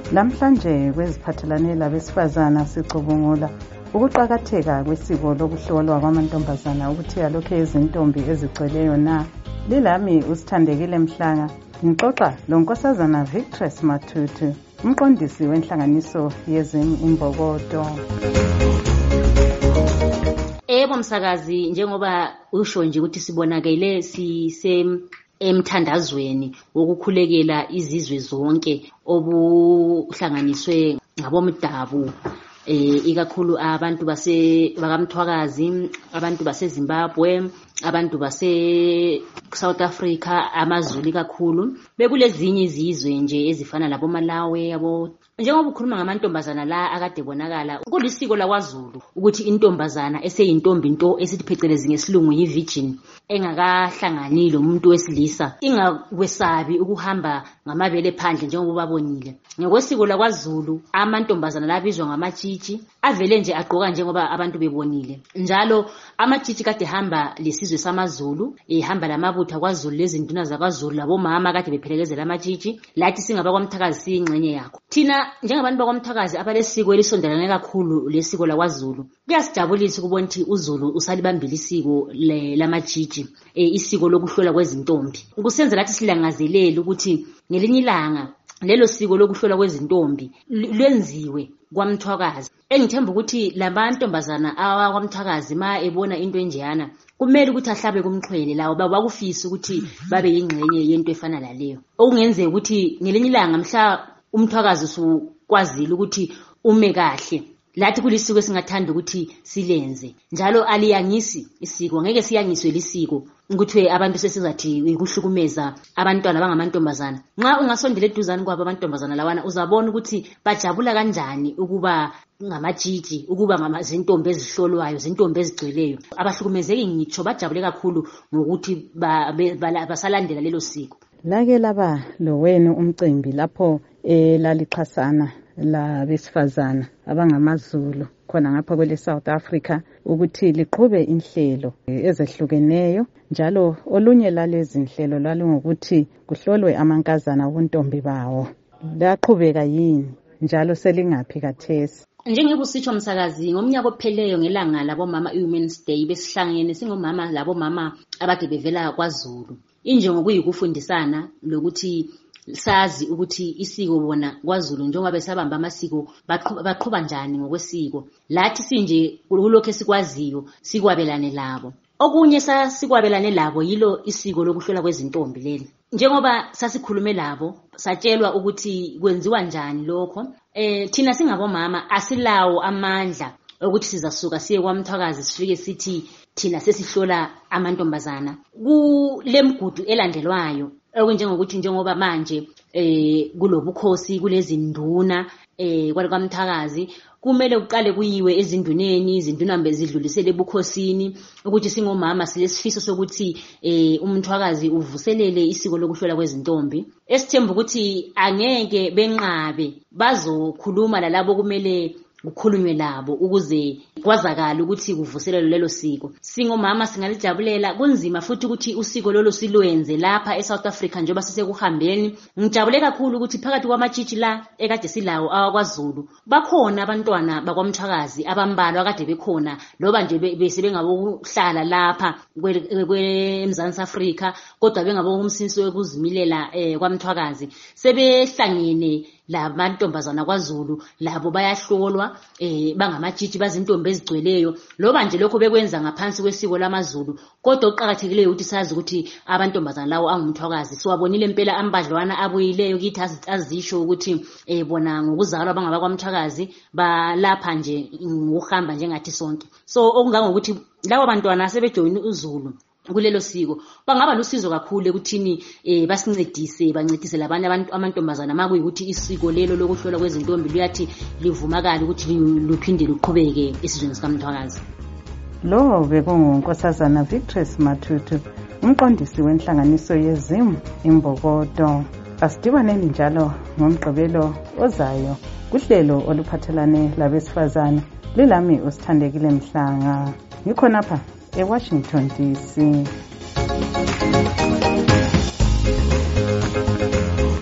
Namhlanje kweziphathelane labesifazana sicubungula ukuqakatheka kwesiko lokuhlolwa kwamantombazana ukuthi alokhe izintombi ezigcweleyo na. Lilami uSithandekile Mhlanga, ngixoxa lonkosazana Victress Matutu, umqondisi wenhlanganiso yeZim Imbokodo. Ebo msakazi, njengoba usho nje ukuthi sibonakele emthandazweni wokukhulekela izizwe zonke obuhlanganiswe ngabomdabu, ikakhulu abantu bakamthwakazi, abantu baseZimbabwe, abantu South Africa, amaZulu kakhulu, bekulezinye izizwe nje ezifana labo Malawi njengoba ukhuluma ngamantombazana la akade bonakala. Kulisiko lakwaZulu ukuthi intombazana eseyintombi nto esithi phecelezi ngesilungu yi-virgin, engakahlangani lo muntu wesilisa, ingakwesabi ukuhamba ngamabele phandle njengoba babonile. Ngokwesiko lakwaZulu amantombazana labizwa ngamatshitshi, avele nje agqoka njengoba abantu bebonile. Njalo amatshitshi kade hamba lesizwe samaZulu, ehamba lamabutha kwaZulu, lezinduna zakwaZulu labomama kade bephelekezela amatshitshi. Lathi singaba kwaMthakazi siyingxenye yakho. Thina njengabantu bakwaMthakazi abalesiko elisondelane kakhulu lesiko lakwaZulu, kuyasijabulisa ukubona ukuthi uZulu usalibambile isiko lamatshitshi, isiko lokuhlola kwezintombi. Kusenza lathi silangazelele ukuthi ngelinye ilanga lelo siko lokuhlola kwezintombi lwenziwe kwaMthwakazi. Engithemba ukuthi labantombazana kwaMthwakazi ma ebona into enjeyana kumele ukuthi ahlabe kumxhwele lawo bakufisa ukuthi babe yingxenye yento efana naleyo. Okungenzeka ukuthi ngelinye ilanga mhla uMthwakazi usukwazile ukuthi ume kahle, lathi kulisiko esingathanda ukuthi silenze. Njalo aliyangisi isiko, ngeke siyangiswe lisiko ukuthi abantu sesizathi ukuhlukumeza abantwana abangamantombazana. Nxa ungasondela eduzane kwabo amantombazana lawana uzabona ukuthi bajabula kanjani ukuba ngamatshitshi, ukuba ngamazintombi ezihlolwayo, zintombi ezigcweleyo. Abahlukumezeki ngitsho bajabule kakhulu ngokuthi basalandela lelo siko. Lake laba lowenu umcimbi lapho lalixhasana labesifazana abangamaZulu khona ngapha kwele South Africa ukuthi liqhube inhlelo ezehlukeneyo, njalo olunye lalezi inhlelo lalungokuthi kuhlolwe amankazana ubuntombi bawo. Laqhubeka yini njalo selingaphi kathesi? Njengebusitsho msakazi, ngomnyaka opheleyo ngelanga labomama iWomen's Day besihlangene singomama labomama abade bevela kwaZulu. Injongo kuyikufundisana lokuthi sazi ukuthi isiko bona kwaZulu njengoba besabamba amasiko baqhuba njani ngokwesiko. Lathi sinje kulokho esikwaziyo sikwabelane labo. Okunye sikwabelane labo yilo isiko lokuhlola kwezintombi leli. Njengoba sasikhulume labo satshelwa ukuthi kwenziwa njani lokho, thina singabomama asilawo amandla ukuthi sizasuka siye kwaMthwakazi sifike sithi thina sesihlola amantombazana. Kulemgudu elandelwayo okunjengokuthi njengoba manje kulobukhosi, kulezinduna kwaMthwakazi, kumele uqale kuyiwe ezinduneni, izinduna bezidlulisele ebukhosini ukuthi singomama silesifiso sokuthi uMthwakazi uvuselele isiko lokuhlola kwezintombi. Esithemba ukuthi angeke benqabe, bazokhuluma lalabo kumele kukhulunywe labo ukuze kwazakala ukuthi kuvuselelwe lelo siko. Singomama singalijabulela. Kunzima futhi ukuthi usiko lolo silwenze lapha eSouth Africa njengoba sisekuhambeni. Ngijabule kakhulu ukuthi phakathi kwamatshitshi la ekade silawo awakwaZulu bakhona abantwana bakwaMthwakazi abambalwa akade bekhona, loba nje bese bengabokuhlala lapha kweMzansi Afrika, kodwa bengabokumsinisi wekuzimilela kwaMthwakazi. Sebehlangene lamantombazana kwaZulu, labo bayahlolwa bangamatshitshi, bazintombi ezigcweleyo. Loba nje lokho bekwenza ngaphansi kwesiko lamaZulu, kodwa oqhakathekileyo ukuthi sazi ukuthi abantombazana lawo angumthwakazi. Siwabonile impela ambadlwana abuyileyo kithi azisho ukuthi bona ngokuzalwa bangabakwaMthwakazi balapha nje ngokuhamba njengathi sonke. So okungangokuthi lawo bantwana sebejoyina uZulu kulelo siko bangaba lusizo kakhulu ekuthini bancedise labanye amantombazana makuyikuthi isiko lelo lokuhlola kwezintombi luyathi livumakala ukuthi luphinde luqhubeke esizweni sikaMthwakazi. Lo bekungunkosazana Victress Matutu, umqondisi wenhlanganiso yeZim Imbokodo. Asidibaneni njalo ngomgqibelo ozayo kuhlelo oluphathelane labesifazana. Lilami uSithandekile Mhlanga, ngikhonapha eWashington DC.